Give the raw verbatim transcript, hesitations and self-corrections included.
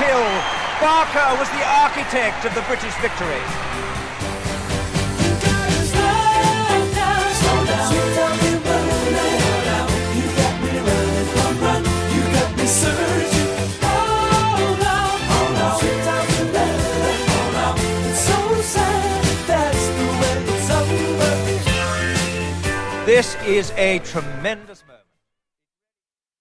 kill. Barker was the architect of the British victory. This is a tremendous moment.